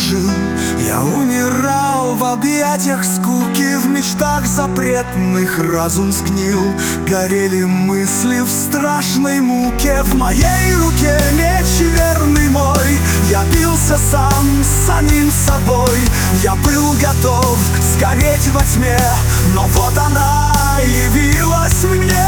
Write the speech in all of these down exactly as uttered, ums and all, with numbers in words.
жил. Я умирал в объятиях скуки, в мечтах запретных разум сгнил. Горели мысли в страшной муке, в моей руке меч верный мой. Я бился сам с самим собой, я был готов сгореть во тьме, но вот она явилась мне.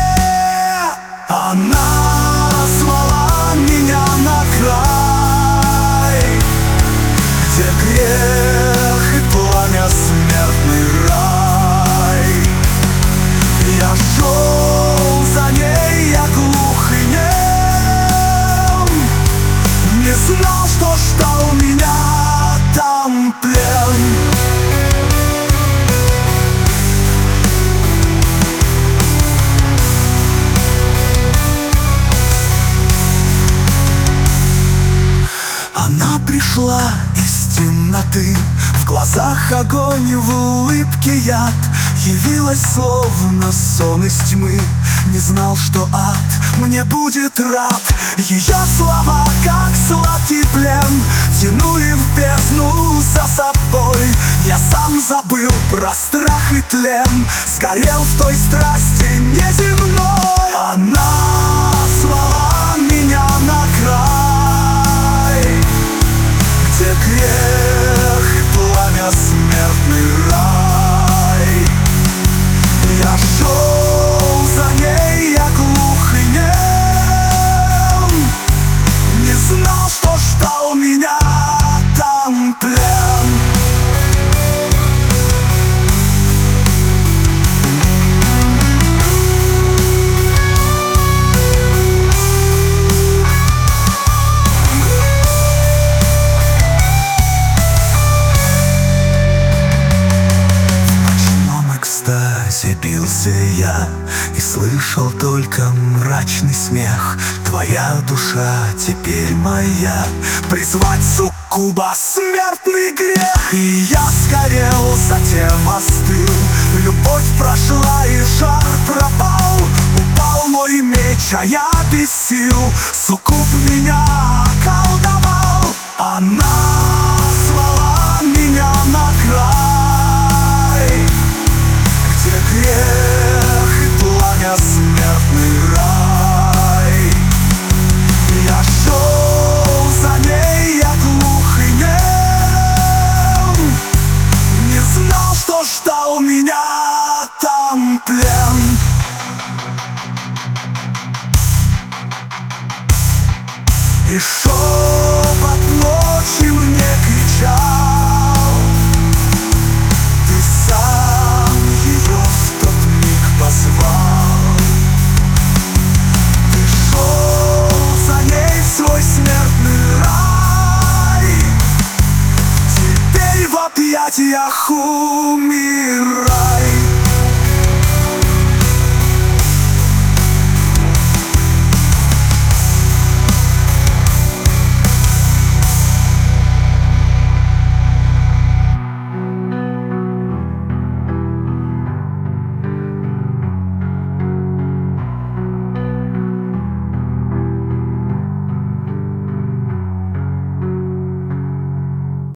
Она звала меня на край, где грех и пламя, смертный рай. Я шел за ней, я глух и нем, не знал, что ждал меня там плен. Она пришла из темноты, в глазах огонь, в улыбке яд. Явилась словно сон из тьмы, не знал, что ад мне будет рад. Ее слова, как сладкий плен, тянули в бездну за собой. Я сам забыл про страх и тлен, сгорел в той страсти неземной. Она звала меня на край, где грех и пламя, смертный рай. Я шел за ней, я глух и нем, не знал, что ждал меня там плен. Бился я и слышал только мрачный смех. Твоя душа теперь моя, призвать суккуба смертный грех. И я сгорел, затем остыл, любовь прошла и жар пропал. Упал мой меч, а я без сил, суккуб меня околдовал. Она звала меня на край, где грех и пламя, смертный рай. Я шел за ней, я глух и нем, не знал, что ждал меня там плен. И шепот ночи мне кричал: ты сам ее в тот миг позвал. Ты шел за ней в свой смертный рай, теперь в объятиях умирай.